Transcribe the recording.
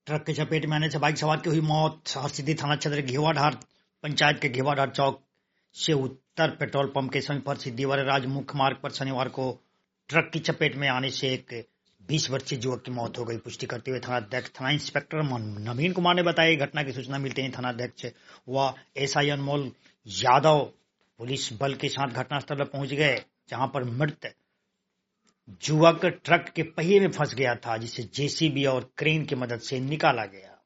Truck की चपेट में आने से बाइक सवार की हुई मौत। हरसिद्धि थाना क्षेत्र घेवाधार पंचायत के घेवाधार चौक से उत्तर पेट्रोल पंप के समीप हरसिद्धि वरराज मुख्य मार्ग पर शनिवार को ट्रक की चपेट में आने से एक 20 वर्षीय युवक की मौत हो गई। पुष्टि करते हुए थानाध्यक्ष थाना इंस्पेक्टर नवीन कुमार ने बताया घटना की सूचना मिलते ही थानाध्यक्ष व एसआई अनमोल यादव पुलिस बल के साथ घटनास्थल पर पहुंच गए, जहां पर मृत युवक ट्रक के पहिए में फंस गया था, जिसे जेसीबी और क्रेन की मदद से निकाला गया।